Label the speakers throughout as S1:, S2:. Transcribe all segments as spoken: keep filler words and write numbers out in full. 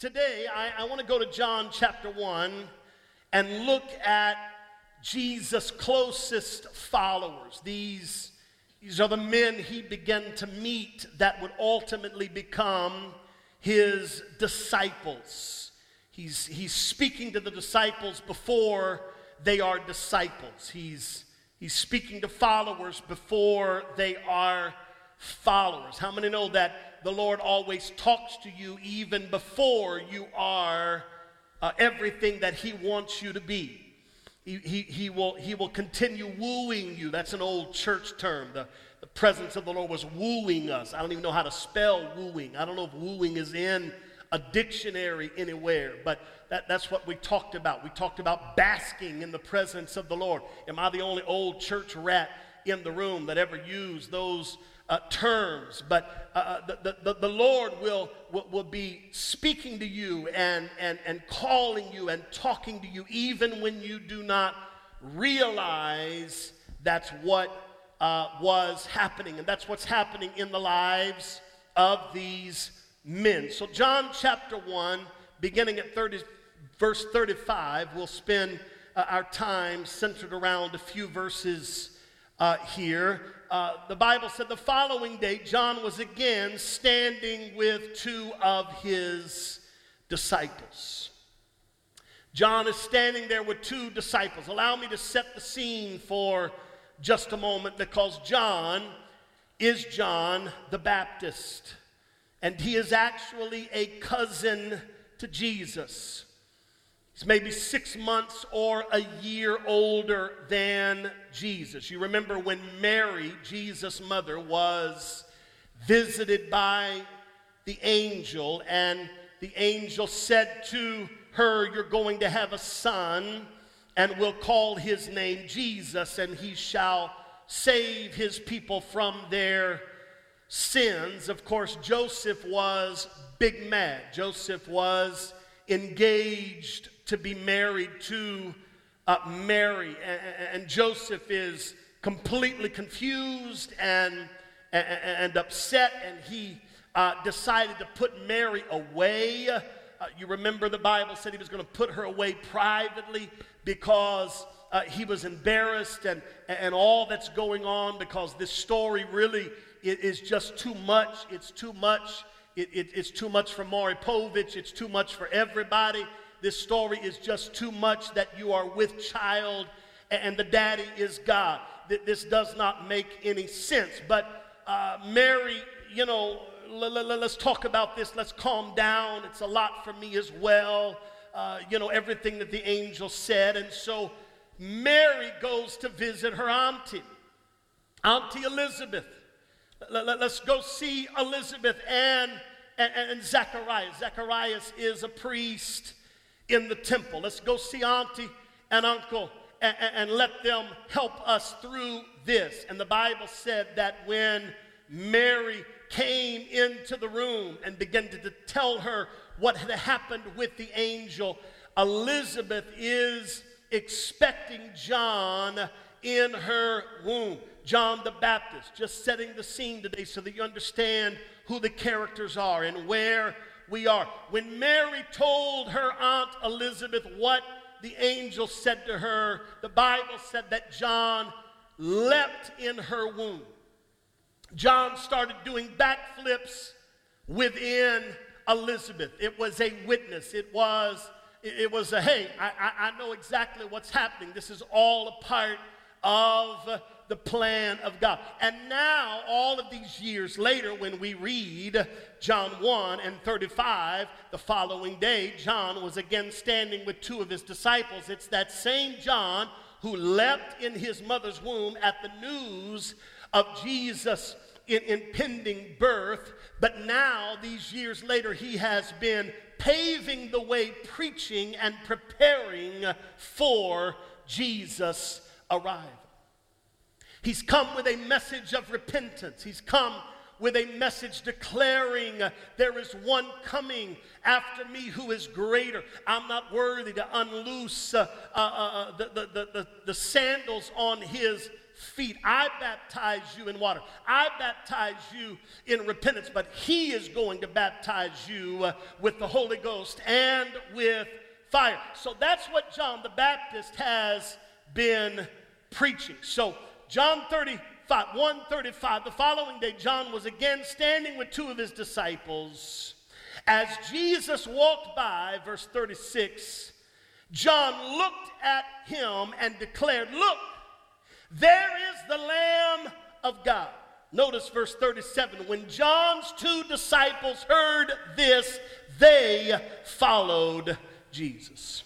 S1: Today, I, I want to go to John chapter one and look at Jesus' closest followers. These, these are the men he began to meet that would ultimately become his disciples. He's, he's speaking to the disciples before they are disciples. He's, he's speaking to followers before they are followers. How many know that the Lord always talks to you even before you are uh, everything that he wants you to be? He, he, he, will, he will continue wooing you. That's an old church term. The, the presence of the Lord was wooing us. I don't even know how to spell wooing. I don't know if wooing is in a dictionary anywhere, but that, that's what we talked about. We talked about basking in the presence of the Lord. Am I the only old church rat in the room that ever used those Uh, terms? But uh, the, the, the Lord will, will, will be speaking to you and, and, and calling you and talking to you even when you do not realize that's what uh, was happening. And that's what's happening in the lives of these men. So John chapter one, beginning at thirty, verse thirty-five, we'll spend uh, our time centered around a few verses uh, here. Uh, the Bible said the following day, John was again standing with two of his disciples. John is standing there with two disciples. Allow me to set the scene for just a moment, because John is John the Baptist, and he is actually a cousin to Jesus. He's maybe six months or a year older than Jesus. You remember when Mary, Jesus' mother, was visited by the angel, and the angel said to her, "You're going to have a son, and we'll call his name Jesus, and he shall save his people from their sins." Of course, Joseph was big mad. Joseph was engaged to be married to uh, Mary, and, and Joseph is completely confused and, and, and upset, and he uh, decided to put Mary away. Uh, you remember the Bible said he was going to put her away privately because uh, he was embarrassed and, and all that's going on, because this story really is, is just too much. It's too much. It, it, it's too much for Maury Povich. It's too much for everybody. This story is just too much that you are with child and the daddy is God. This does not make any sense. But uh, Mary, you know, l- l- let's talk about this. Let's calm down. It's a lot for me as well. Uh, you know, everything that the angel said. And so Mary goes to visit her auntie, Auntie Elizabeth. L- l- let's go see Elizabeth and, and, and Zacharias. Zacharias is a priest in the temple. Let's go see auntie and uncle and, and, and let them help us through this. And the Bible said that when Mary came into the room and began to, to tell her what had happened with the angel, Elizabeth is expecting John in her womb. John the Baptist, just setting the scene today so that you understand who the characters are and where we are. When Mary told her aunt Elizabeth what the angel said to her, the Bible said that John leapt in her womb. John started doing backflips within Elizabeth. It was a witness. It was, it was a, hey, I, I, I know exactly what's happening. This is all a part of the plan of God. And now, all of these years later, when we read John one and thirty-five, the following day, John was again standing with two of his disciples. It's that same John who leapt in his mother's womb at the news of Jesus' in impending birth. But now, these years later, he has been paving the way, preaching and preparing for Jesus' arrival. He's come with a message of repentance. He's come with a message declaring, uh, there is one coming after me who is greater. I'm not worthy to unloose uh, uh, uh, the, the, the, the sandals on his feet. I baptize you in water. I baptize you in repentance, but he is going to baptize you uh, with the Holy Ghost and with fire. So that's what John the Baptist has been preaching. So John thirty-five, one thirty-five, the following day, John was again standing with two of his disciples. As Jesus walked by, verse thirty-six, John looked at him and declared, look, there is the Lamb of God. Notice verse thirty-seven. When John's two disciples heard this, they followed Jesus.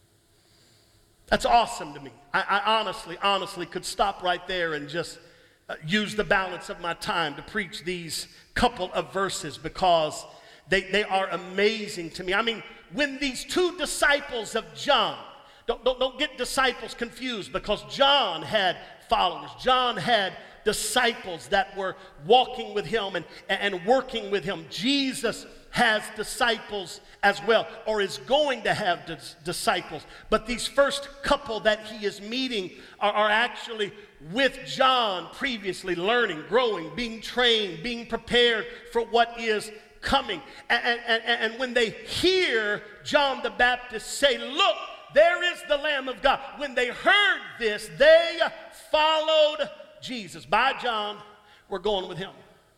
S1: That's awesome to me. I, I honestly, honestly could stop right there and just uh, use the balance of my time to preach these couple of verses because they, they are amazing to me. I mean, when these two disciples of John, don't, don't, don't get disciples confused because John had followers. John had disciples that were walking with him and, and working with him. Jesus has disciples as well, or is going to have dis- disciples. But these first couple that he is meeting are, are actually with John previously, learning, growing, being trained, being prepared for what is coming. And, and, and when they hear John the Baptist say, look, there is the Lamb of God. When they heard this, they followed Jesus. Bye, John. We're going with him.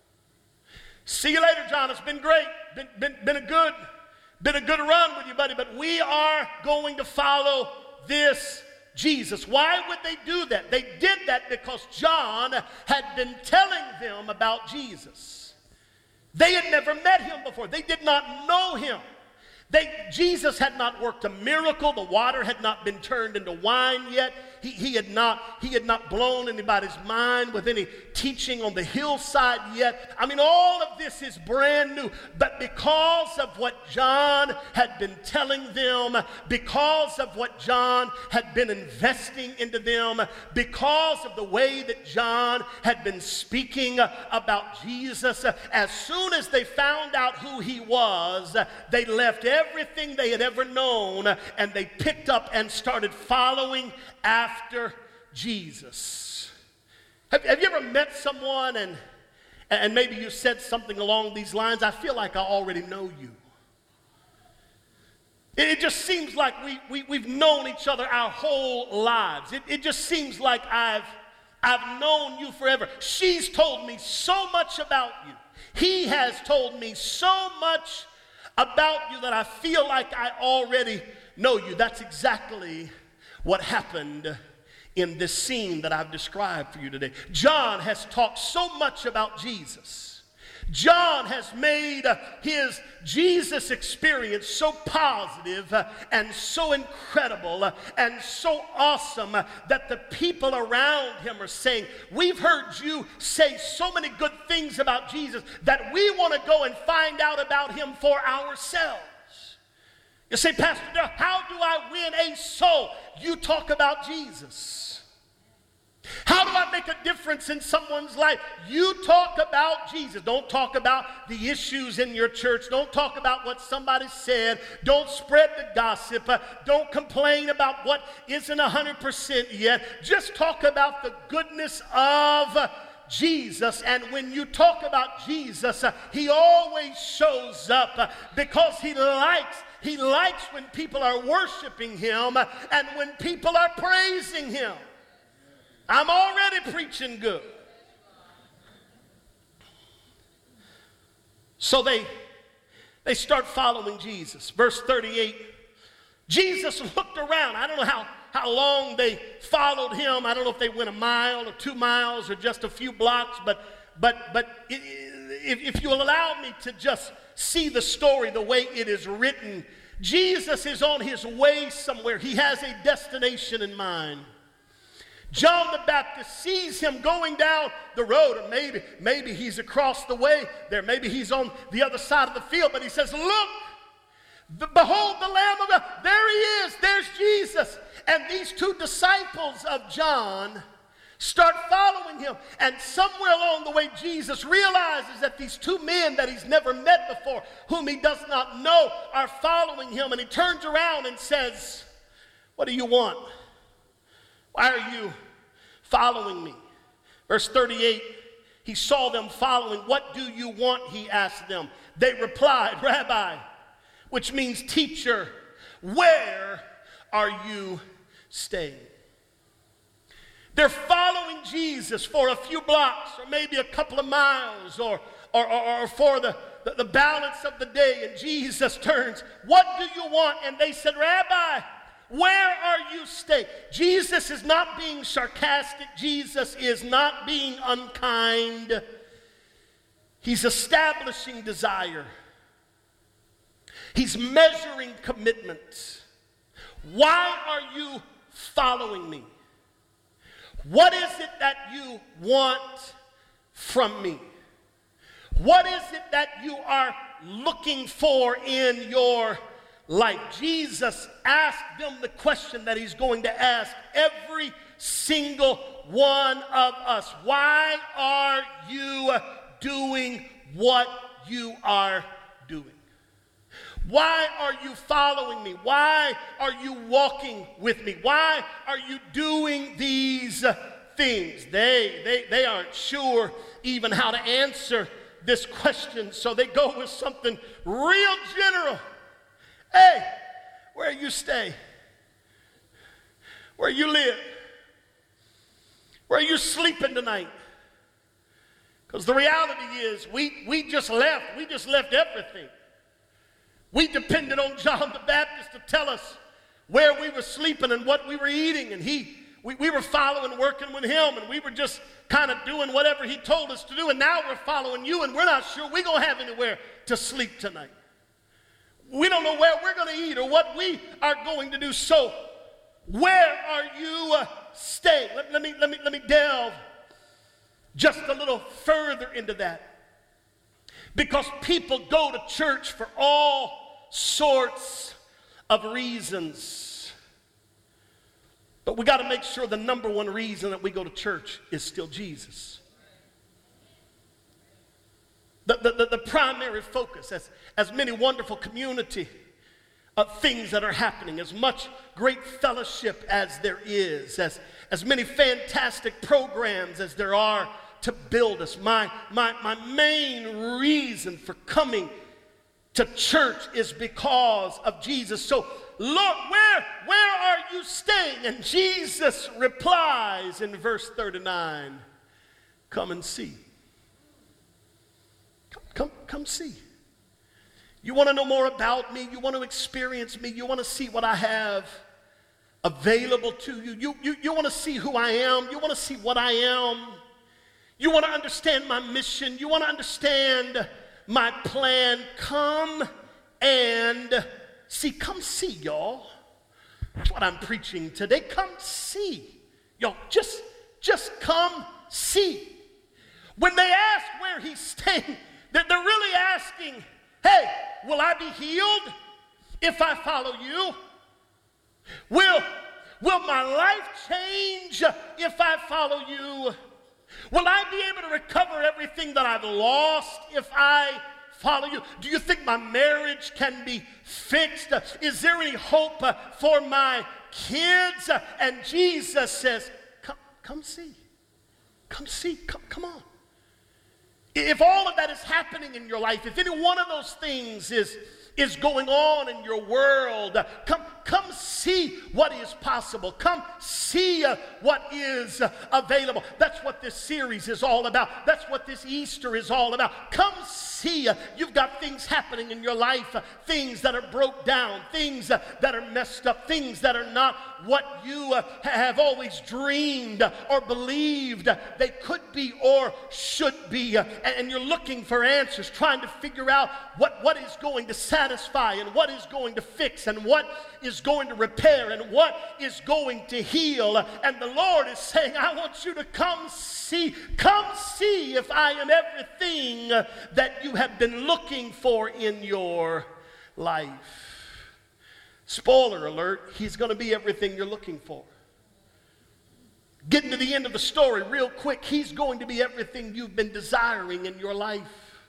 S1: See you later, John. It's been great. Been, been, been a good, been a good run with you, buddy. But we are going to follow this Jesus. Why would they do that? They did that because John had been telling them about Jesus. They had never met him before. They did not know him. They, Jesus had not worked a miracle. The water had not been turned into wine yet. He, he, had not, he had not blown anybody's mind with any teaching on the hillside yet. I mean, all of this is brand new. But because of what John had been telling them, because of what John had been investing into them, because of the way that John had been speaking about Jesus, as soon as they found out who he was, they left everything they had ever known and they picked up and started following after Jesus. Have, have you ever met someone and, and maybe you said something along these lines? I feel like I already know you. It, it just seems like we, we, we've known each other our whole lives. It, it just seems like I've, I've known you forever. She's told me so much about you. He has told me so much about you that I feel like I already know you. That's exactly what happened in this scene that I've described for you today. John has talked so much about Jesus. John has made uh, his Jesus experience so positive uh, and so incredible uh, and so awesome uh, that the people around him are saying, we've heard you say so many good things about Jesus that we want to go and find out about him for ourselves. You say, Pastor Darrell, how do I win a soul? You talk about Jesus. How do I make a difference in someone's life? You talk about Jesus. Don't talk about the issues in your church. Don't talk about what somebody said. Don't spread the gossip. Uh, don't complain about what isn't one hundred percent yet. Just talk about the goodness of uh, Jesus. And when you talk about Jesus, uh, he always shows up uh, because he likes He likes when people are worshiping him uh, and when people are praising him. I'm already preaching good. So they, they start following Jesus. Verse thirty-eight, Jesus looked around. I don't know how, how long they followed him. I don't know if they went a mile or two miles or just a few blocks, but, but, but if, if you'll allow me to just see the story the way it is written, Jesus is on his way somewhere. He has a destination in mind. John the Baptist sees him going down the road, or maybe, maybe he's across the way there. Maybe he's on the other side of the field, but he says, look, the, behold the Lamb of God. There he is. There's Jesus. And these two disciples of John start following him. And somewhere along the way, Jesus realizes that these two men that he's never met before, whom he does not know, are following him. And he turns around and says, what do you want? Why are you following me. Verse thirty-eight, he saw them following. What do you want? He asked them. They replied, Rabbi, which means teacher, where are you staying? They're following Jesus for a few blocks or maybe a couple of miles or, or, or, or for the, the, the balance of the day. And Jesus turns, what do you want? And they said, Rabbi, where are you staying? Jesus is not being sarcastic. Jesus is not being unkind. He's establishing desire. He's measuring commitment. Why are you following me? What is it that you want from me? What is it that you are looking for in your life? Jesus asked them the question that he's going to ask every single one of us. Why are you doing what you are doing? Why are you following me? Why are you walking with me? Why are you doing these things? They, they, they aren't sure even how to answer this question, so they go with something real general. Hey, where you stay? Where you live? Where you sleeping tonight? Because the reality is we, we just left. We just left everything. We depended on John the Baptist to tell us where we were sleeping and what we were eating. And he, we, we were following, working with him, and we were just kind of doing whatever he told us to do. And now we're following you, and we're not sure we're going to have anywhere to sleep tonight. We don't know where we're going to eat or what we are going to do. So where are you uh, staying? Let, let, me, let, me, let me delve just a little further into that. Because people go to church for all sorts of reasons. But we got to make sure the number one reason that we go to church is still Jesus. The, the, the, the primary focus, as, as many wonderful community of things that are happening, as much great fellowship as there is, as, as many fantastic programs as there are to build us. My, my, my main reason for coming to church is because of Jesus. So, Lord, where, where are you staying? And Jesus replies in verse thirty-nine, come and see. Come, come, come see. You want to know more about me? You want to experience me? You want to see what I have available to you? You, you, you want to see who I am? You want to see what I am? You want to understand my mission. You want to understand my plan. Come and see. Come see, y'all. That's what I'm preaching today. Come see. Y'all, just, just come see. When they ask where he's staying, they're, they're really asking, hey, will I be healed if I follow you? Will, will my life change if I follow you? Will I be able to recover everything that I've lost if I follow you? Do you think my marriage can be fixed? Is there any hope for my kids? And Jesus says, come, come see. Come see. Come, come on. If all of that is happening in your life, if any one of those things is, is going on in your world, come, come see what is possible. Come see uh, what is uh, available. That's what this series is all about. That's what this Easter is all about. Come see. Uh, you've got things happening in your life, uh, things that are broke down, things uh, that are messed up, things that are not what you uh, have always dreamed uh, or believed uh, they could be or should be. Uh, and, and you're looking for answers, trying to figure out what, what is going to satisfy and what is going to fix and what is going to repair and what is going to heal. And the Lord is saying, I want you to come see, come see if I am everything that you have been looking for in your life. Spoiler alert, he's going to be everything you're looking for. Getting to the end of the story real quick, he's going to be everything you've been desiring in your life.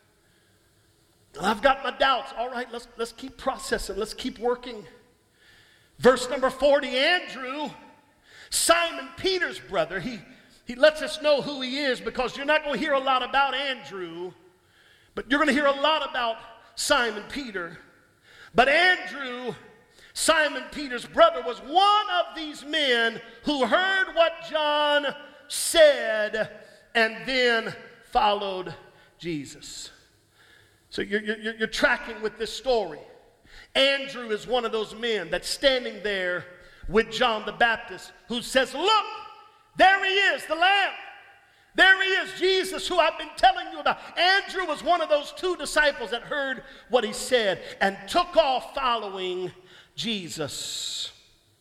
S1: I've got my doubts. All right, let's, let's keep processing. Let's keep working. Verse number forty, Andrew, Simon Peter's brother, he, He lets us know who he is, because you're not going to hear a lot about Andrew, but you're going to hear a lot about Simon Peter. But Andrew, Simon Peter's brother, was one of these men who heard what John said and then followed Jesus. So you're, you're, you're tracking with this story. Andrew is one of those men that's standing there with John the Baptist, who says, look, there he is, the Lamb. There he is, Jesus, who I've been telling you about. Andrew was one of those two disciples that heard what he said and took off following Jesus.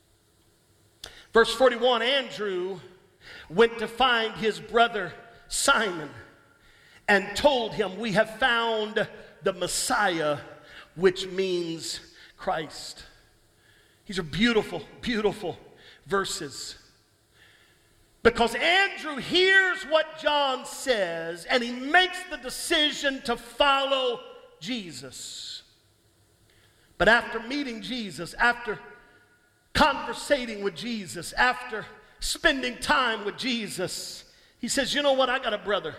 S1: Verse forty-one, Andrew went to find his brother Simon and told him, we have found the Messiah, which means Christ. These are beautiful, beautiful verses. Because Andrew hears what John says, and he makes the decision to follow Jesus. But after meeting Jesus, after conversating with Jesus, after spending time with Jesus, he says, you know what, I got a brother.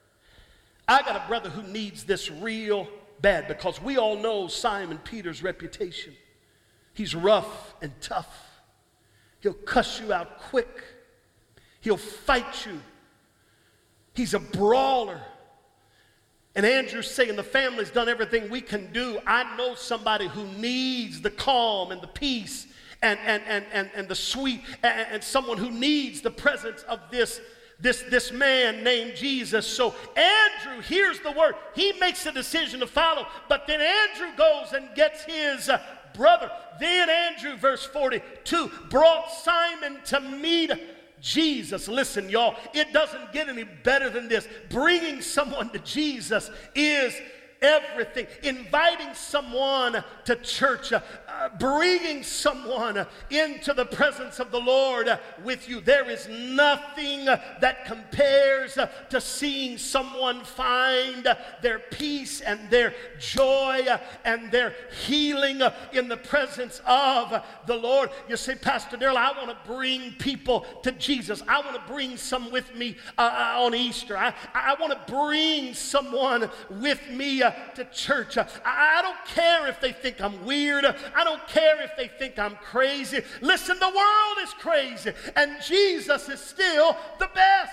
S1: I got a brother who needs this real bad, because we all know Simon Peter's reputation. He's rough and tough. He'll cuss you out quick. He'll fight you. He's a brawler. And Andrew's saying, the family's done everything we can do. I know somebody who needs the calm and the peace and, and, and, and, and the sweet, and, and someone who needs the presence of this, this, this man named Jesus. So Andrew hears the word. He makes a decision to follow. But then Andrew goes and gets his uh, brother. Then Andrew, verse forty-two, brought Simon to meet Jesus. Listen, y'all, it doesn't get any better than this. Bringing someone to Jesus is everything. Inviting someone to church, uh, uh, bringing someone into the presence of the Lord uh, with you. There is nothing uh, that compares uh, to seeing someone find uh, their peace and their joy uh, and their healing uh, in the presence of uh, the Lord. You say, Pastor Darrell, I want to bring people to Jesus. I want to bring some with me uh, on Easter. I, I want to bring someone with me uh, to church. I, I don't care if they think I'm weird. I don't care if they think I'm crazy. Listen, the world is crazy, and Jesus is still the best.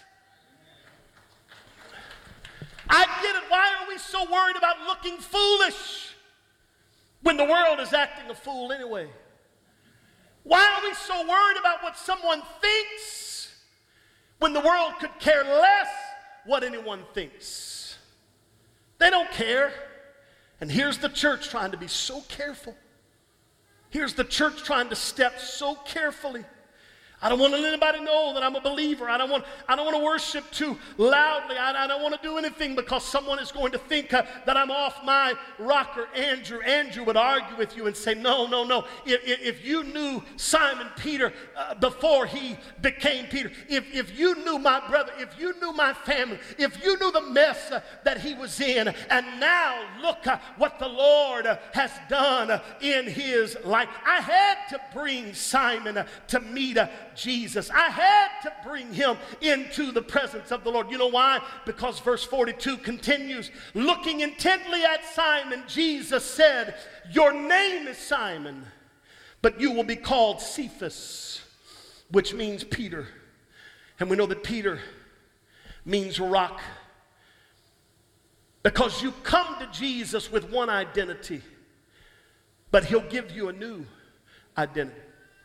S1: I get it. Why are we so worried about looking foolish when the world is acting a fool anyway? Why are we so worried about what someone thinks when the world could care less what anyone thinks? They don't care. And here's the church trying to be so careful. Here's the church trying to step so carefully. I don't want to let anybody know that I'm a believer. I don't want, I don't want to worship too loudly. I, I don't want to do anything because someone is going to think uh, that I'm off my rocker. Andrew, Andrew would argue with you and say, no, no, no. If, if, if you knew Simon Peter uh, before he became Peter, if, if you knew my brother, if you knew my family, if you knew the mess uh, that he was in, and now look uh, what the Lord uh, has done uh, in his life. I had to bring Simon uh, to meet uh, Jesus. I had to bring him into the presence of the Lord. You know why? Because verse forty-two continues, looking intently at Simon, Jesus said, your name is Simon, but you will be called Cephas, which means Peter. And we know that Peter means rock. Because you come to Jesus with one identity, but he'll give you a new identity.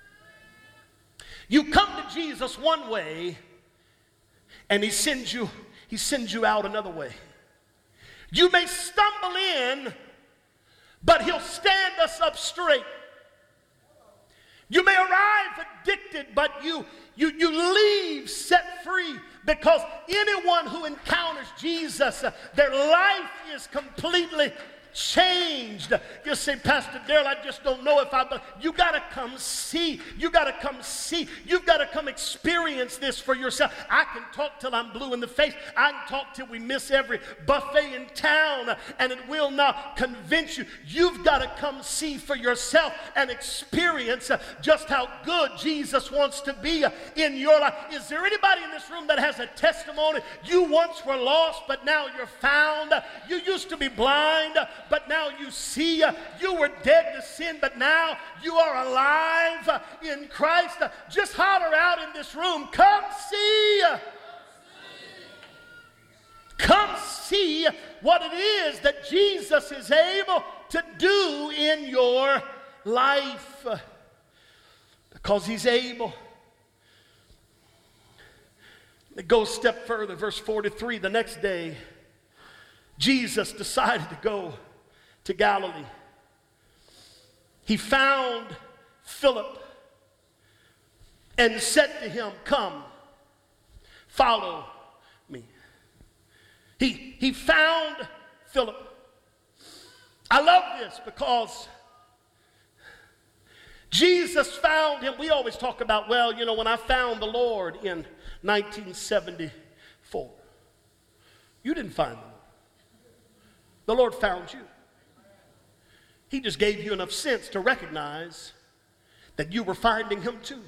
S1: You come to Jesus one way, and he sends you, he sends you out another way. You may stumble in, but he'll stand us up straight. You may arrive addicted, but you, you, you leave set free, because anyone who encounters Jesus, uh, their life is completely changed. You say, Pastor Darrell, I just don't know if I, but you got to come see. You got to come see. You've got to come experience this for yourself. I can talk till I'm blue in the face. I can talk till we miss every buffet in town, and it will not convince you. You've got to come see for yourself and experience just how good Jesus wants to be in your life. Is there anybody in this room that has a testimony? You once were lost, but now you're found. You used to be blind, but now you see. You were dead to sin, but now you are alive in Christ. Just holler out in this room, come see. Come see what it is that Jesus is able to do in your life. Because he's able. It goes a step further, verse forty-three. The next day, Jesus decided to go to Galilee. He found Philip and said to him, come, follow me. He, he found Philip. I love this because Jesus found him. We always talk about, well, you know, when I found the Lord in nineteen seventy-four. You didn't find the Lord. The Lord found you. He just gave you enough sense to recognize that you were finding him too.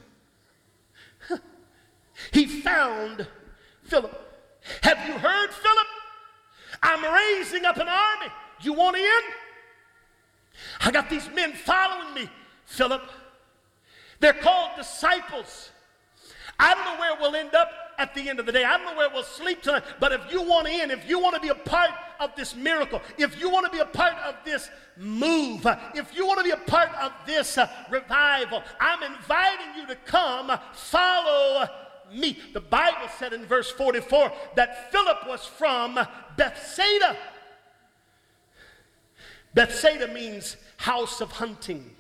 S1: He found Philip. Have you heard, Philip? I'm raising up an army. You want in? I got these men following me, Philip. They're called disciples. I don't know where we'll end up at the end of the day. I don't know where we'll sleep tonight. But if you want in, if you want to be a part of this miracle, if you want to be a part of this move, if you want to be a part of this uh, revival, I'm inviting you to come follow me. The Bible said in verse forty-four that Philip was from Bethsaida. Bethsaida means house of hunting.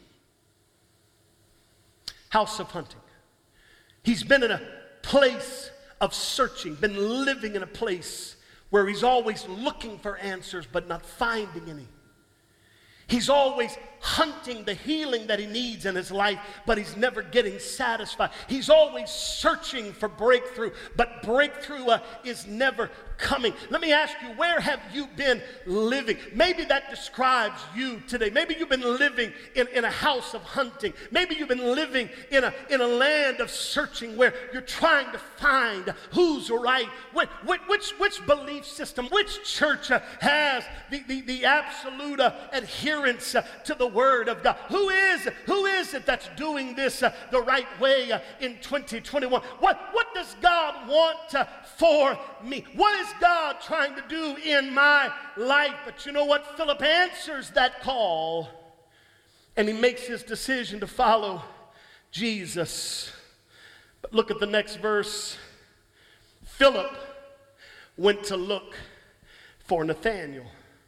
S1: House of hunting. He's been in a place of searching, been living in a place where he's always looking for answers but not finding any. He's always hunting the healing that he needs in his life, but he's never getting satisfied. He's always searching for breakthrough, but breakthrough uh, is never coming. Let me ask you, where have you been living? Maybe that describes you today. Maybe you've been living in, in a house of hunting. Maybe you've been living in a, in a land of searching where you're trying to find who's right, which, which, which belief system, which church uh, has the, the, the absolute uh, adherence uh, to the Word of God. Who is, who is it that's doing this uh, the right way uh, in twenty twenty-one? What, what does God want uh, for me? What is God trying to do in my life? But you know what? Philip answers that call, and he makes his decision to follow Jesus. But look at the next verse. Philip went to look for Nathanael.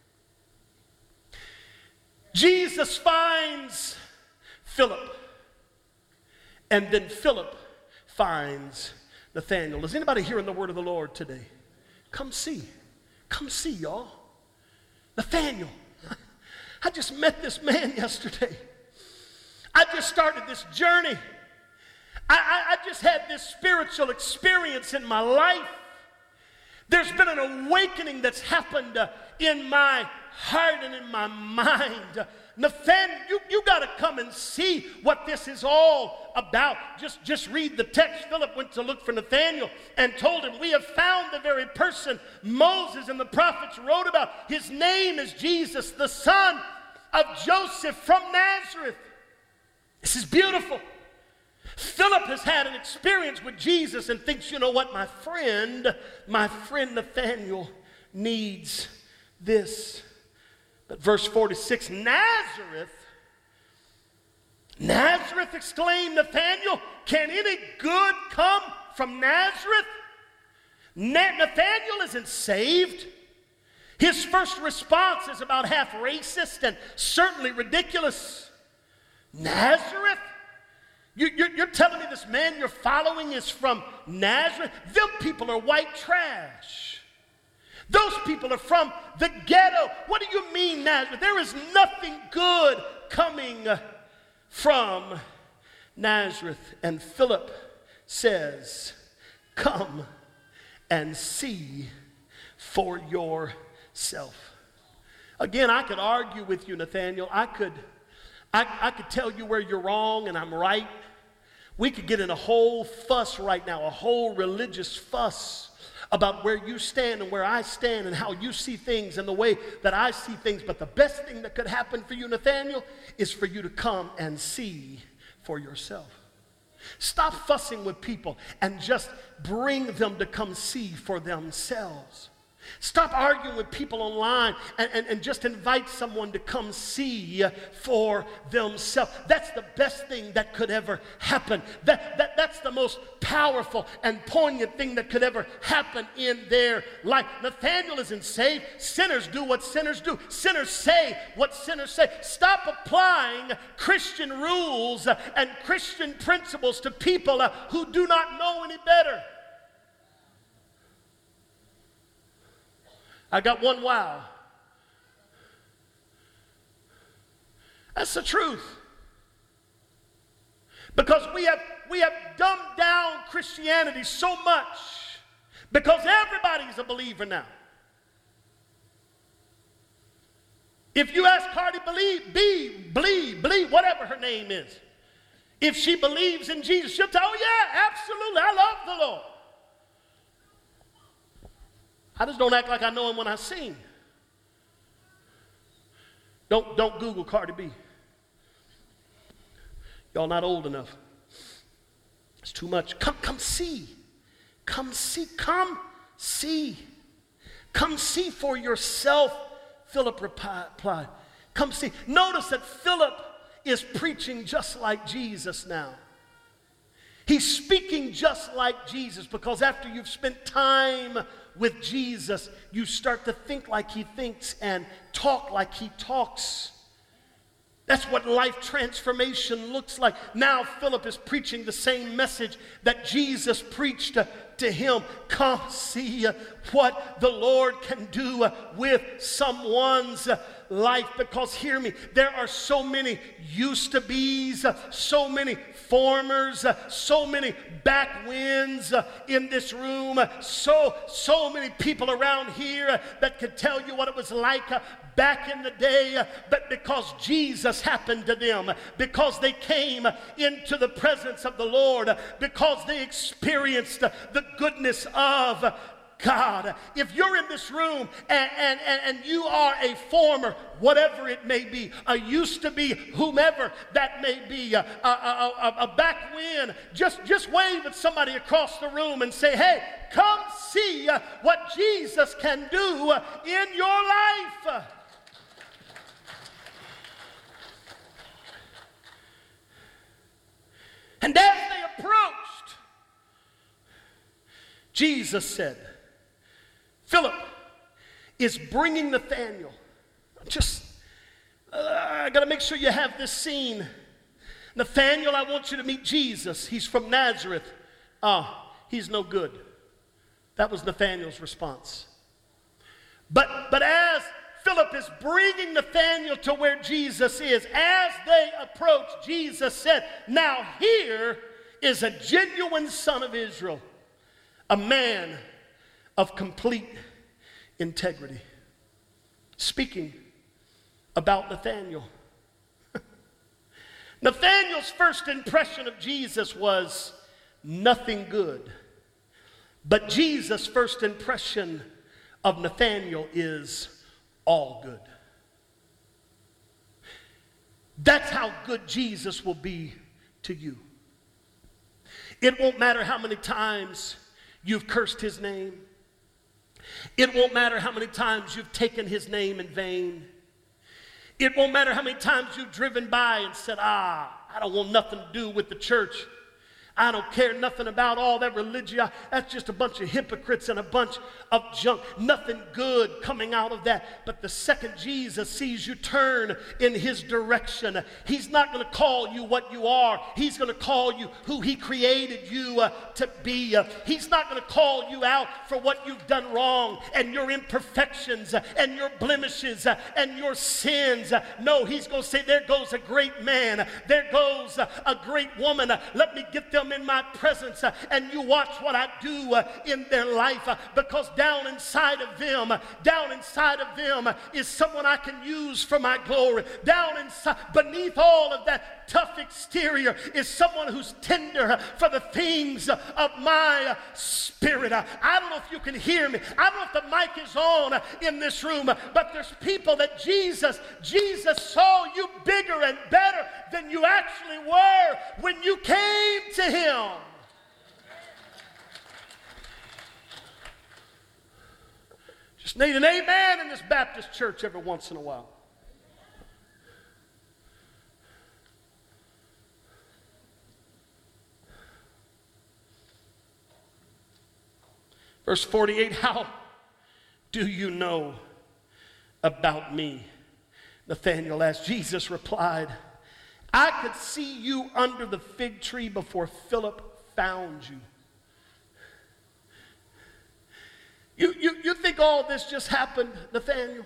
S1: Jesus finds Philip, and then Philip finds Nathanael. Is anybody hearing the word of the Lord today? Come see. Come see, y'all. Nathanael. I just met this man yesterday. I just started this journey. I, I, I just had this spiritual experience in my life. There's been an awakening that's happened uh, in my heart and in my mind. Nathanael, you, you got to come and see what this is all about. Just, just read the text. Philip went to look for Nathanael and told him, we have found the very person Moses and the prophets wrote about. His name is Jesus, the son of Joseph from Nazareth. This is beautiful. Philip has had an experience with Jesus and thinks, you know what, my friend, my friend Nathanael needs this. But verse forty-six, Nazareth, Nazareth, exclaimed Nathanael, can any good come from Nazareth? Na- Nathanael isn't saved. His first response is about half racist and certainly ridiculous. Nazareth? You, you're, you're telling me this man you're following is from Nazareth? Them people are white trash. Those people are from the ghetto. What do you mean, Nazareth? There is nothing good coming from Nazareth. And Philip says, come and see for yourself. Again, I could argue with you, Nathaniel. I could, I, I could tell you where you're wrong and I'm right. We could get in a whole fuss right now, a whole religious fuss about where you stand and where I stand and how you see things and the way that I see things. But the best thing that could happen for you, Nathaniel, is for you to come and see for yourself. Stop fussing with people and just bring them to come see for themselves. Stop arguing with people online and, and, and just invite someone to come see for themselves. That's the best thing that could ever happen. That, that, that's the most powerful and poignant thing that could ever happen in their life. Nathaniel isn't saved. Sinners do what sinners do. Sinners say what sinners say. Stop applying Christian rules and Christian principles to people who do not know any better. I got one wow. That's the truth. Because we have, we have dumbed down Christianity so much because everybody's a believer now. If you ask Cardi believe, be, believe, believe, whatever her name is, if she believes in Jesus, she'll tell you, oh yeah, absolutely, I love the Lord. I just don't act like I know him when I sing. Don't, don't Google Cardi B. Y'all not old enough. It's too much. Come, come see. Come see. Come see. Come see for yourself, Philip replied. Come see. Notice that Philip is preaching just like Jesus now. He's speaking just like Jesus because after you've spent time with Jesus, you start to think like he thinks and talk like he talks. That's what life transformation looks like. Now Philip is preaching the same message that Jesus preached to, to him. Come see what the Lord can do with someone's life. Because hear me, there are so many used to be's, so many formers, so many back winds in this room, so so many people around here that could tell you what it was like back in the day, but because Jesus happened to them, because they came into the presence of the Lord, because they experienced the goodness of God. If you're in this room and, and, and you are a former, whatever it may be, a used to be, whomever that may be, a, a, a, a back wind, just, just wave at somebody across the room and say, hey, come see what Jesus can do in your life. And as they approached, Jesus said, Philip is bringing Nathaniel. Just, uh, I got to make sure you have this scene. Nathaniel, I want you to meet Jesus. He's from Nazareth. Ah, uh, he's no good. That was Nathaniel's response. But, but as Philip is bringing Nathaniel to where Jesus is, as they approach, Jesus said, now here is a genuine son of Israel, a man of complete integrity. Speaking about Nathaniel. Nathaniel's first impression of Jesus was nothing good. But Jesus' first impression of Nathaniel is all good. That's how good Jesus will be to you. It won't matter how many times you've cursed his name. It won't matter how many times you've taken his name in vain. It won't matter how many times you've driven by and said, ah, I don't want nothing to do with the church. I don't care nothing about all that religion. That's just a bunch of hypocrites and a bunch of junk. Nothing good coming out of that. But the second Jesus sees you turn in his direction, he's not going to call you what you are. He's going to call you who he created you uh, to be. Uh, he's not going to call you out for what you've done wrong and your imperfections uh, and your blemishes uh, and your sins. Uh, no, he's going to say, there goes a great man. There goes uh, a great woman. Uh, let me get them in my presence, uh, and you watch what I do uh, in their life, uh, because down inside of them, uh, down inside of them uh, is someone I can use for my glory. Down inside, beneath all of that tough exterior is someone who's tender uh, for the things uh, of my uh, spirit. Uh, I don't know if you can hear me. I don't know if the mic is on uh, in this room, uh, but there's people that Jesus, Jesus saw you bigger and better than you actually were when you came to him. Just need an amen in this Baptist church every once in a while. Verse forty-eight, how do you know about me? Nathanael asked. Jesus replied, I could see you under the fig tree before Philip found you. You, you, you think all this just happened, Nathanael?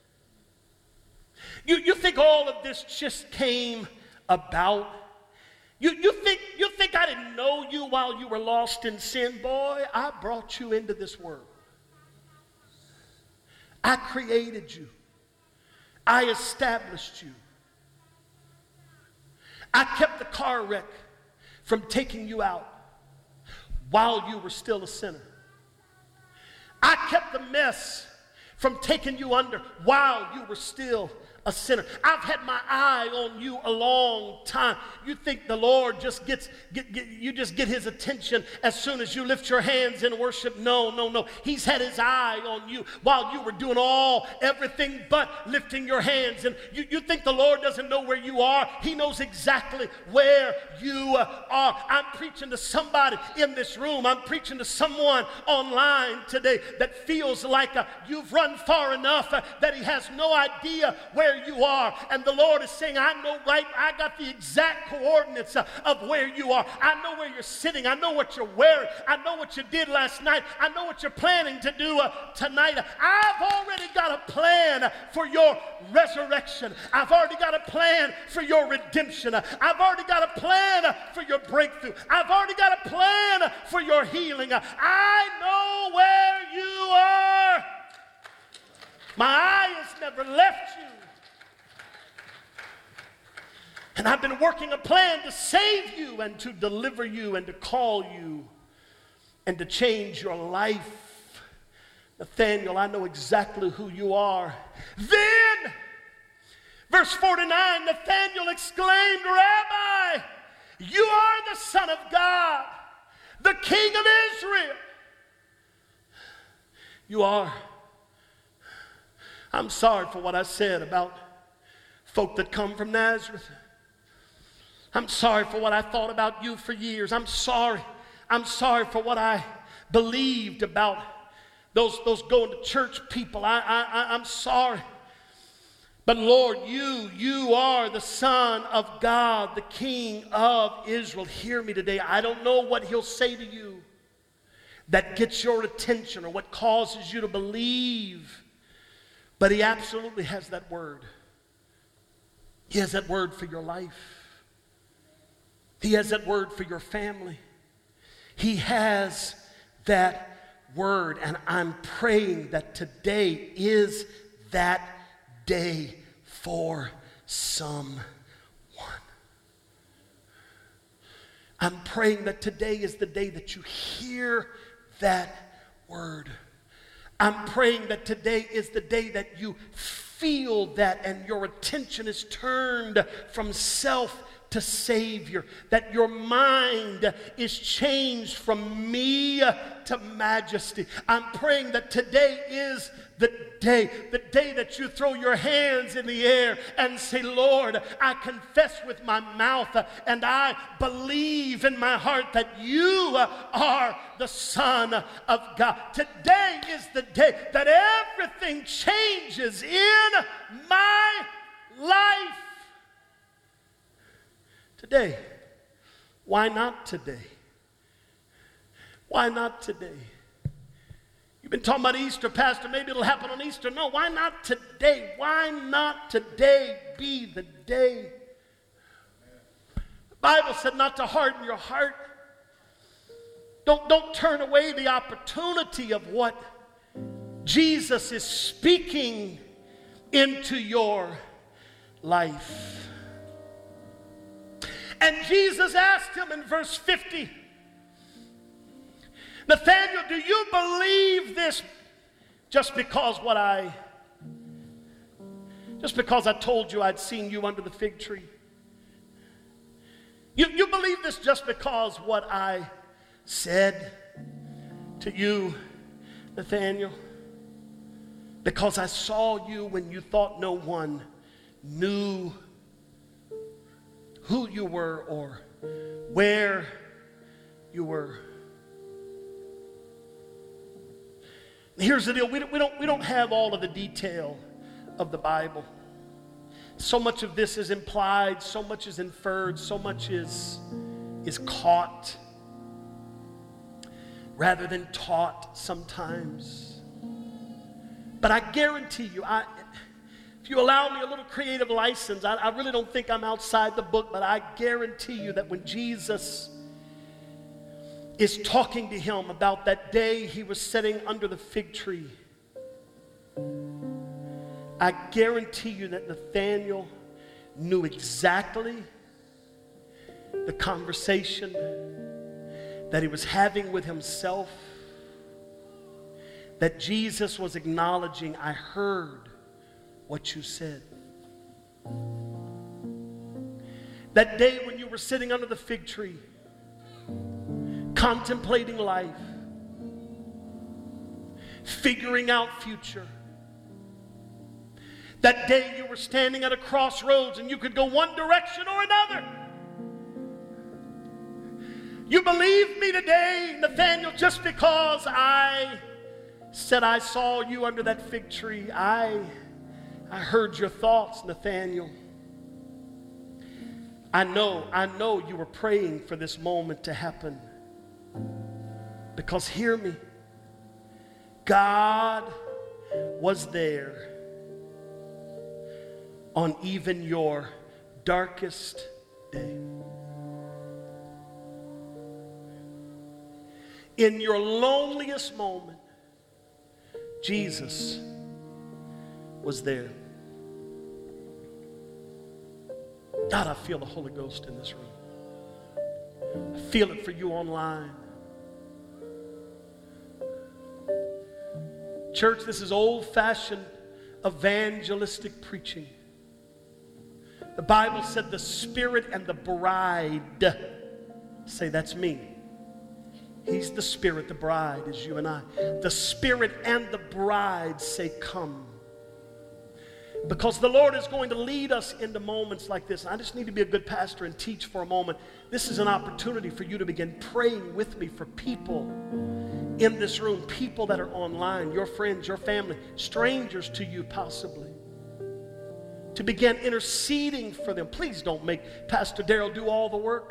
S1: You, you think all of this just came about? You, you, think, you think I didn't know you while you were lost in sin? Boy, I brought you into this world. I created you. I established you. I kept the car wreck from taking you out while you were still a sinner. I kept the mess from taking you under while you were still a sinner. I've had my eye on you a long time. You think the Lord just gets, get, get, you just get his attention as soon as you lift your hands in worship? No, no, no. He's had his eye on you while you were doing all, everything but lifting your hands. And you, you think the Lord doesn't know where you are? He knows exactly where you uh, are. I'm preaching to somebody in this room. I'm preaching to someone online today that feels like uh, you've run far enough uh, that he has no idea where you are, and the Lord is saying, I know right, I got the exact coordinates uh, of where you are. I know where you're sitting. I know what you're wearing. I know what you did last night. I know what you're planning to do uh, tonight. I've already got a plan for your resurrection. I've already got a plan for your redemption. I've already got a plan for your breakthrough. I've already got a plan for your healing. I know where you are. My eye has never left you. And I've been working a plan to save you and to deliver you and to call you and to change your life. Nathanael, I know exactly who you are. Then, verse forty-nine, Nathanael exclaimed, Rabbi, you are the Son of God, the King of Israel. You are. I'm sorry for what I said about folk that come from Nazareth. I'm sorry for what I thought about you for years. I'm sorry. I'm sorry for what I believed about those, those going to church people. I, I, I'm sorry. But Lord, you, you are the Son of God, the King of Israel. Hear me today. I don't know what he'll say to you that gets your attention or what causes you to believe. But he absolutely has that word. He has that word for your life. He has that word for your family. He has that word. And I'm praying that today is that day for someone. I'm praying that today is the day that you hear that word. I'm praying that today is the day that you feel that and your attention is turned from self to Savior, that your mind is changed from me to majesty. I'm praying that today is the day, the day that you throw your hands in the air and say, Lord, I confess with my mouth and I believe in my heart that you are the Son of God. Today is the day that everything changes in my life. Today. Why not today? Why not today? You've been talking about Easter, Pastor. Maybe it'll happen on Easter. No, why not today? Why not today be the day? The Bible said not to harden your heart. Don't, don't turn away the opportunity of what Jesus is speaking into your life. And Jesus asked him in verse fifty, Nathanael, do you believe this just because what I, just because I told you I'd seen you under the fig tree? You, you believe this just because what I said to you, Nathanael? Because I saw you when you thought no one knew who you were or where you were. Here's the deal. We don't, we don't, we don't have all of the detail of the Bible. So much of this is implied, so much is inferred, so much is, is caught rather than taught sometimes. But I guarantee you, I, if you allow me a little creative license, I, I really don't think I'm outside the book, but I guarantee you that when Jesus is talking to him about that day he was sitting under the fig tree, I guarantee you that Nathanael knew exactly the conversation that he was having with himself, that Jesus was acknowledging, I heard what you said. That day when you were sitting under the fig tree, contemplating life, figuring out future. That day you were standing at a crossroads and you could go one direction or another. You believe me today, Nathanael, just because I said I saw you under that fig tree. I, I heard your thoughts, Nathanael. I know, I know you were praying for this moment to happen. Because hear me, God was there on even your darkest day. In your loneliest moment, Jesus was there. God, I feel the Holy Ghost in this room. I feel it for you online. Church, this is old-fashioned evangelistic preaching. The Bible said the Spirit and the bride say, that's me. He's the Spirit, the bride is you and I. The Spirit and the bride say, come. Because the Lord is going to lead us into moments like this. I just need to be a good pastor and teach for a moment. This is an opportunity for you to begin praying with me for people in this room, people that are online, your friends, your family, strangers to you possibly, to begin interceding for them. Please don't make Pastor Darrell do all the work.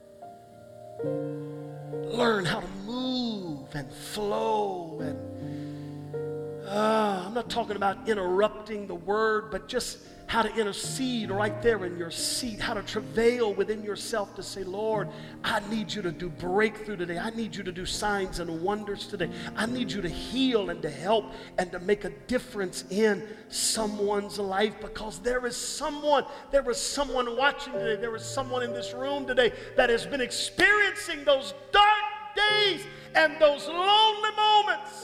S1: Learn how to move and flow and Uh, I'm not talking about interrupting the word, but just how to intercede right there in your seat, how to travail within yourself to say, Lord, I need you to do breakthrough today. I need you to do signs and wonders today. I need you to heal and to help and to make a difference in someone's life, because there is someone, there is someone watching today, there is someone in this room today that has been experiencing those dark days and those lonely moments.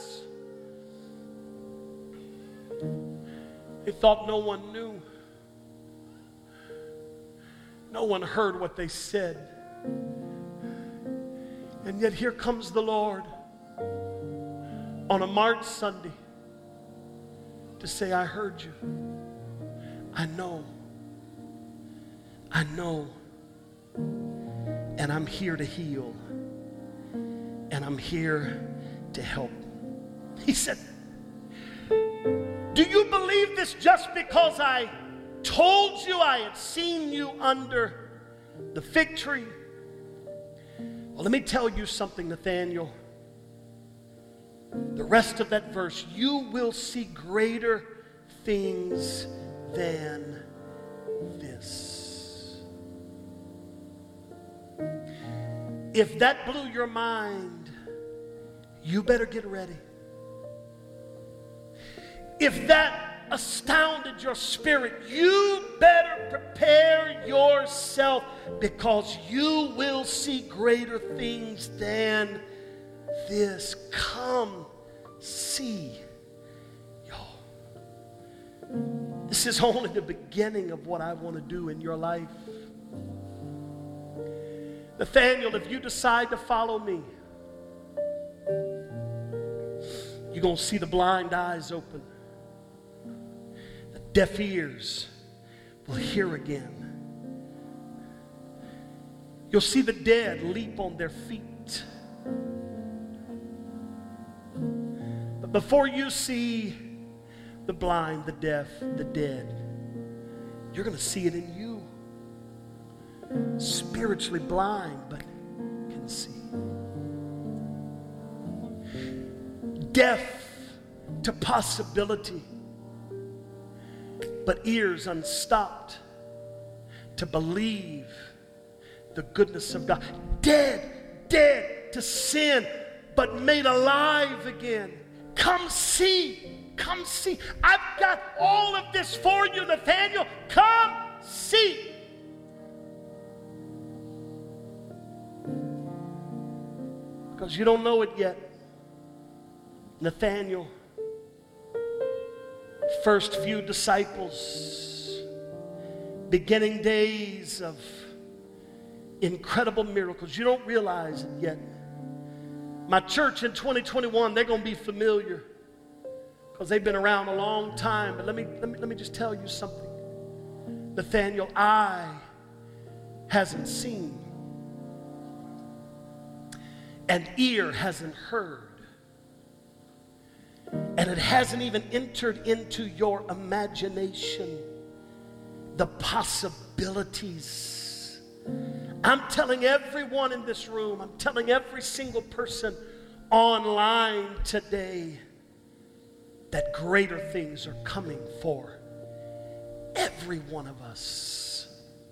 S1: They thought no one knew. No one heard what they said. And yet here comes the Lord on a March Sunday to say, I heard you. I know. I know. And I'm here to heal. And I'm here to help. He said, do you believe this just because I told you I had seen you under the fig tree? Well, let me tell you something, Nathaniel. The rest of that verse, you will see greater things than this. If that blew your mind, you better get ready. If that astounded your spirit, you better prepare yourself, because you will see greater things than this. Come see, y'all. This is only the beginning of what I want to do in your life. Nathaniel, if you decide to follow me, you're going to see the blind eyes open. The deaf ears will hear again. You'll see the dead leap on their feet. But before you see the blind, the deaf, the dead, you're going to see it in you. Spiritually blind, but can see. Deaf to possibility, but ears unstopped to believe the goodness of God. Dead, dead to sin, but made alive again. Come see, come see. I've got all of this for you, Nathaniel. Come see. Because you don't know it yet. Nathaniel, first few disciples, beginning days of incredible miracles. You don't realize it yet. My church in twenty twenty-one, they're going to be familiar because they've been around a long time. But let me, let me, let me just tell you something. Nathaniel, eye hasn't seen, and ear hasn't heard, and it hasn't even entered into your imagination the possibilities. I'm telling everyone in this room, I'm telling every single person online today that greater things are coming for every one of us.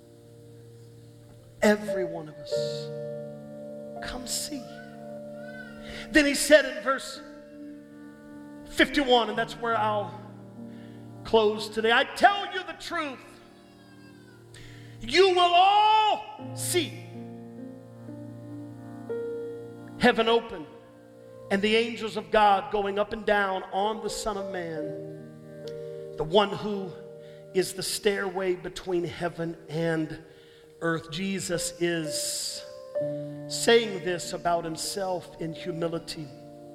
S1: Every one of us. Come see. Then he said in verse fifty-one, and that's where I'll close today. I tell you the truth. You will all see heaven open and the angels of God going up and down on the Son of Man, the one who is the stairway between heaven and earth. Jesus is saying this about himself in humility.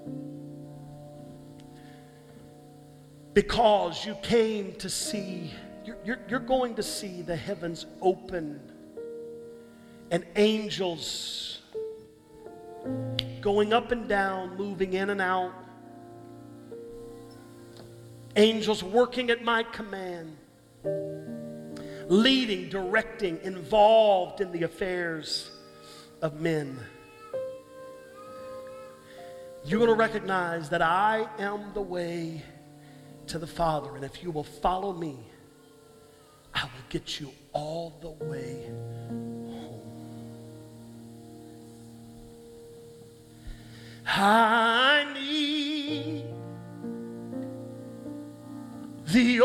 S1: Because you came to see, you're, you're, you're going to see the heavens open and angels going up and down, moving in and out. Angels working at my command, leading, directing, involved in the affairs of men. You're going to recognize that I am the way to the Father, and if you will follow me, I will get you all the way home. I need thee,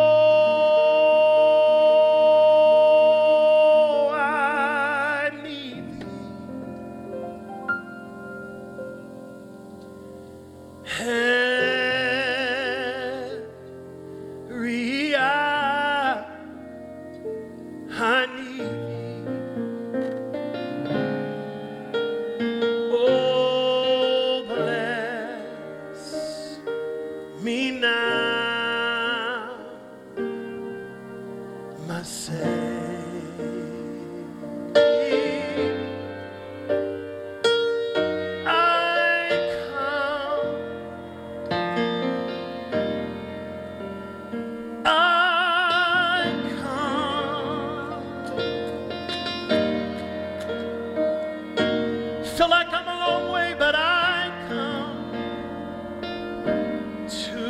S1: oh, I need thee. Every hour I need thee. feel like I'm a long way, but I come to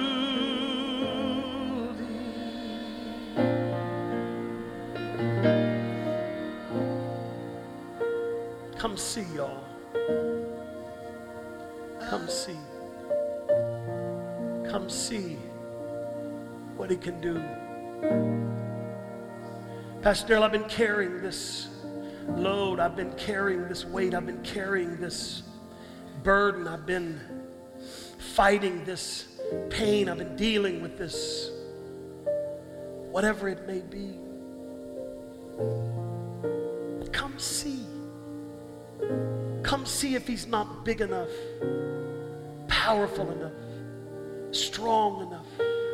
S1: thee. Come see, y'all. Come see. Come see what he can do. Pastor Darrell, I've been carrying this load. I've been carrying this weight. I've been carrying this burden. I've been fighting this pain. I've been dealing with this, whatever it may be. Come see. Come see if he's not big enough, powerful enough, strong enough,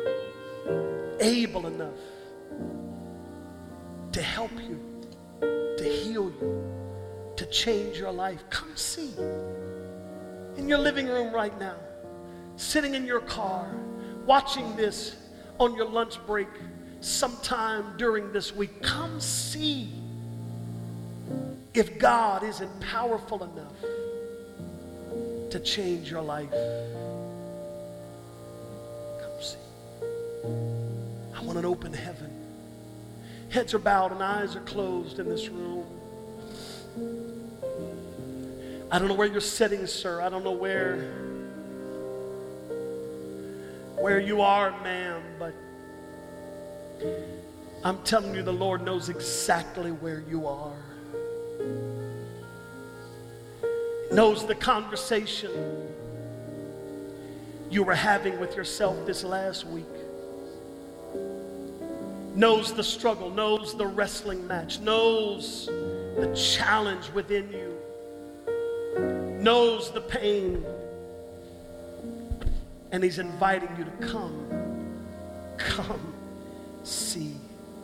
S1: able enough to help you, to heal you, to change your life. Come see. In your living room right now, sitting in your car, watching this on your lunch break sometime during this week. Come see if God isn't powerful enough to change your life. Come see. I want an open heaven. Heads are bowed and eyes are closed in this room. I don't know where you're sitting, sir. I don't know where where you are, ma'am, but I'm telling you, the Lord knows exactly where you are. Knows the conversation you were having with yourself this last week. Knows the struggle, knows the wrestling match, knows the challenge within you, knows the pain, and he's inviting you to come, come see.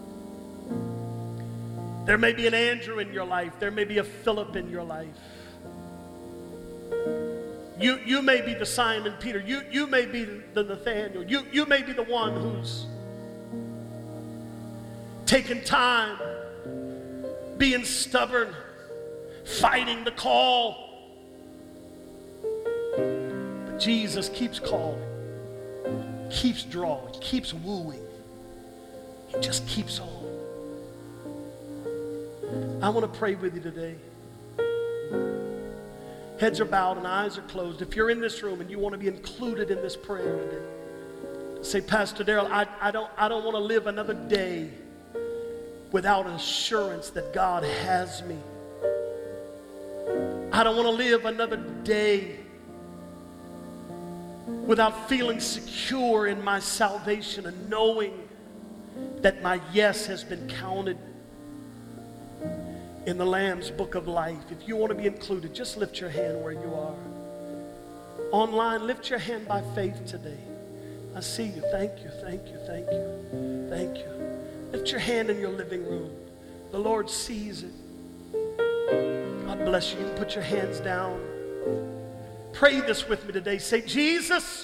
S1: There may be an Andrew in your life. There may be a Philip in your life. You, you may be the Simon Peter. You, you may be the Nathaniel. You, you may be the one who's taking time, being stubborn, fighting the call. But Jesus keeps calling, keeps drawing, keeps wooing. He just keeps on. I want to pray with you today. Heads are bowed and eyes are closed. If you're in this room and you want to be included in this prayer today, say, Pastor Darrell, I, I don't, I don't want to live another day without an assurance that God has me. I don't want to live another day without feeling secure in my salvation and knowing that my yes has been counted in the Lamb's book of life. If you want to be included, just lift your hand where you are. Online, lift your hand by faith today. I see you. Thank you, thank you, thank you, thank you. Lift your hand in your living room. The Lord sees it. God bless you. You can put your hands down. Pray this with me today. Say, Jesus,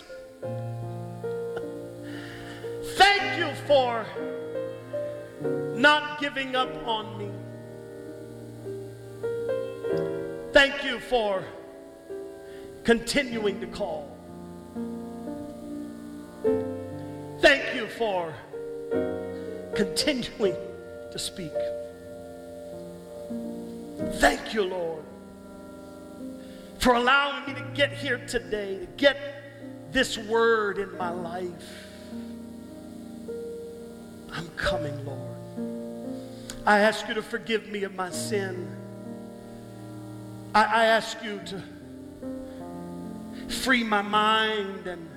S1: thank you for not giving up on me. Thank you for continuing to call. Thank you for continuing to speak. Thank you, Lord, for allowing me to get here today, to get this word in my life. I'm coming, Lord. I ask you to forgive me of my sin. I, I ask you to free my mind and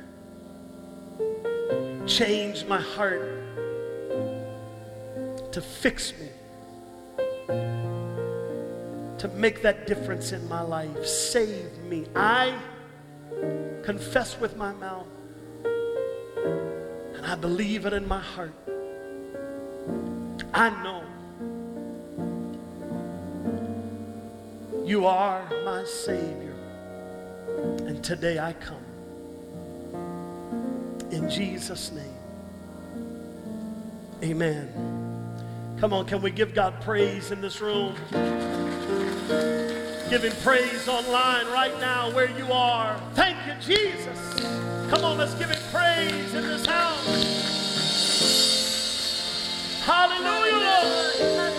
S1: change my heart, to fix me, to make that difference in my life. Save me. I confess with my mouth and I believe it in my heart. I know you are my Savior, and today I come. In Jesus' name, amen. Come on, can we give God praise in this room? Give him praise online right now where you are. Thank you, Jesus. Come on, let's give him praise in this house. Hallelujah, Lord.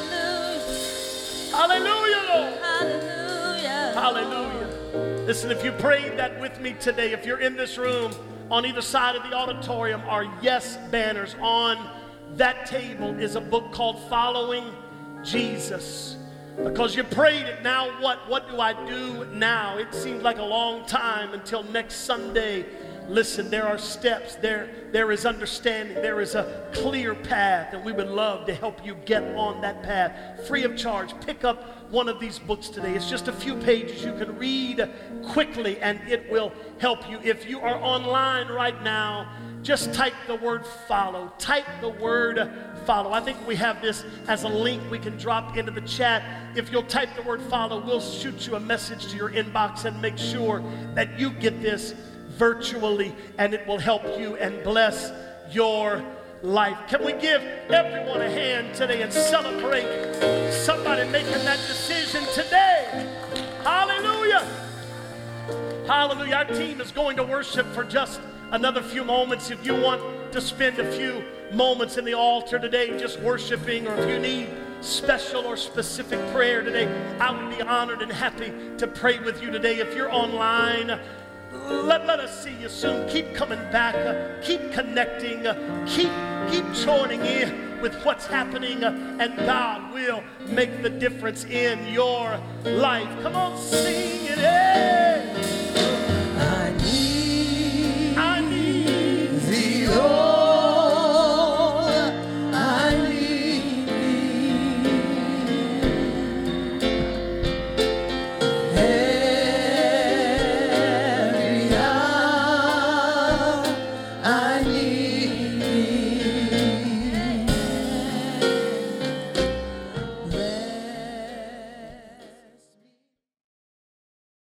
S1: Hallelujah, Lord.
S2: Hallelujah.
S1: Hallelujah. Listen, if you prayed that with me today, if you're in this room, on either side of the auditorium are yes banners. On that table is a book called Following Jesus. Because you prayed it, now what? What do I do now? It seems like a long time until next Sunday. Listen, there are steps, there, there is understanding, there is a clear path, and we would love to help you get on that path. Free of charge. Pick up one of these books today. It's just a few pages you can read quickly, and it will help you. If you are online right now, just type the word follow. Type the word follow. I think we have this as a link we can drop into the chat. If you'll type the word follow, we'll shoot you a message to your inbox and make sure that you get this virtually, and it will help you and bless your life. Can we give everyone a hand today and celebrate somebody making that decision today? Hallelujah. Hallelujah. Our team is going to worship for just another few moments. If you want to spend a few moments in the altar today just worshiping, or if you need special or specific prayer today, I would be honored and happy to pray with you today. If you're online, Let, let us see you soon. Keep coming back. Uh, keep connecting. Uh, keep, keep joining in with what's happening. Uh, and God will make the difference in your life. Come on, sing it. Hey.